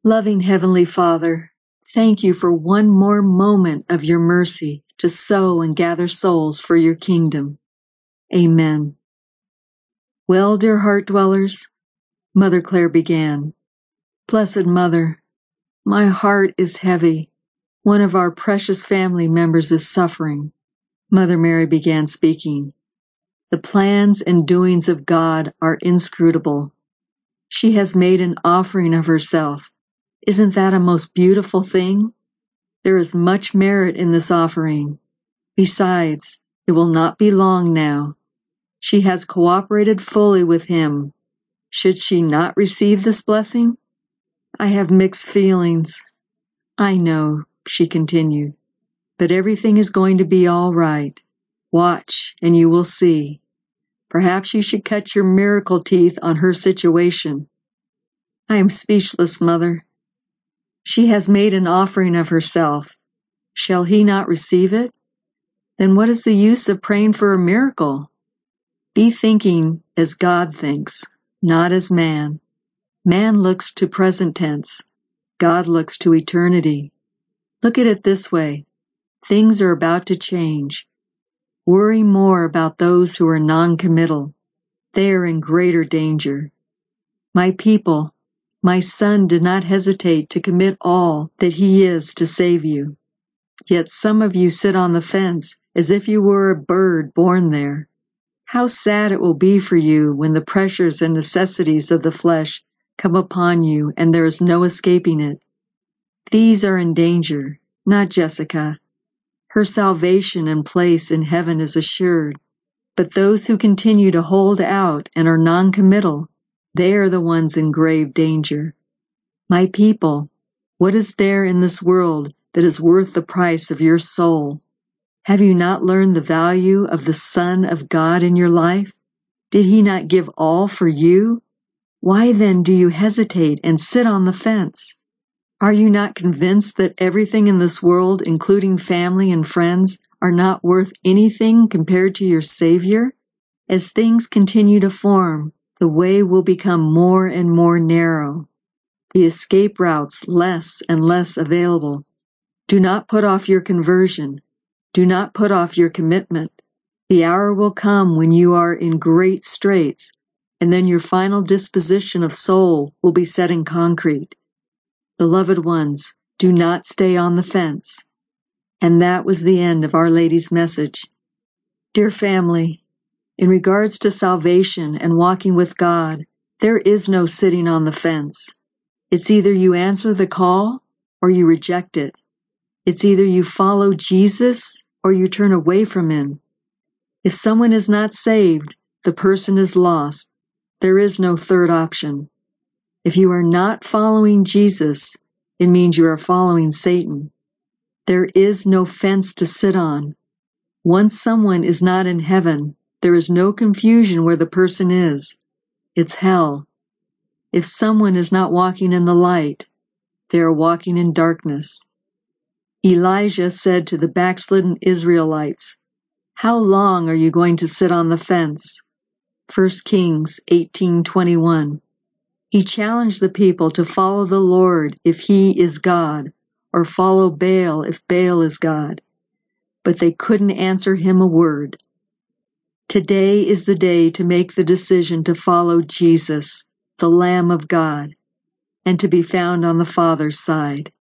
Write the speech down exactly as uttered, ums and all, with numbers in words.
Loving Heavenly Father, thank you for one more moment of your mercy to sow and gather souls for your kingdom. Amen. Well, dear heart dwellers, Mother Clare began. Blessed Mother, my heart is heavy. One of our precious family members is suffering. Mother Mary began speaking. The plans and doings of God are inscrutable. She has made an offering of herself. Isn't that a most beautiful thing? There is much merit in this offering. Besides, it will not be long now. She has cooperated fully with him. Should she not receive this blessing? I have mixed feelings. I know, she continued, but everything is going to be all right. Watch, and you will see. Perhaps you should cut your miracle teeth on her situation. I am speechless, Mother. She has made an offering of herself. Shall he not receive it? Then what is the use of praying for a miracle? Be thinking as God thinks, not as man. Man looks to present tense. God looks to eternity. Look at it this way. Things are about to change. Worry more about those who are non-committal. They are in greater danger. My people, my son did not hesitate to commit all that he is to save you. Yet some of you sit on the fence as if you were a bird born there. How sad it will be for you when the pressures and necessities of the flesh come upon you and there is no escaping it. These are in danger, not Jessica. Her salvation and place in heaven is assured. But those who continue to hold out and are non-committal, they are the ones in grave danger. My people, what is there in this world that is worth the price of your soul? Have you not learned the value of the Son of God in your life? Did he not give all for you? Why then do you hesitate and sit on the fence? Are you not convinced that everything in this world, including family and friends, are not worth anything compared to your Savior? As things continue to form, the way will become more and more narrow, the escape routes less and less available. Do not put off your conversion. Do not put off your commitment. The hour will come when you are in great straits, and then your final disposition of soul will be set in concrete. Beloved ones, do not stay on the fence. And that was the end of Our Lady's message. Dear family, in regards to salvation and walking with God, there is no sitting on the fence. It's either you answer the call or you reject it. It's either you follow Jesus or you turn away from him. If someone is not saved, the person is lost. There is no third option. If you are not following Jesus, it means you are following Satan. There is no fence to sit on. Once someone is not in heaven, there is no confusion where the person is. It's hell. If someone is not walking in the light, they are walking in darkness. Elijah said to the backslidden Israelites, "How long are you going to sit on the fence?" First Kings eighteen twenty-one. He challenged the people to follow the Lord if he is God, or follow Baal if Baal is God. But they couldn't answer him a word. Today is the day to make the decision to follow Jesus, the Lamb of God, and to be found on the Father's side.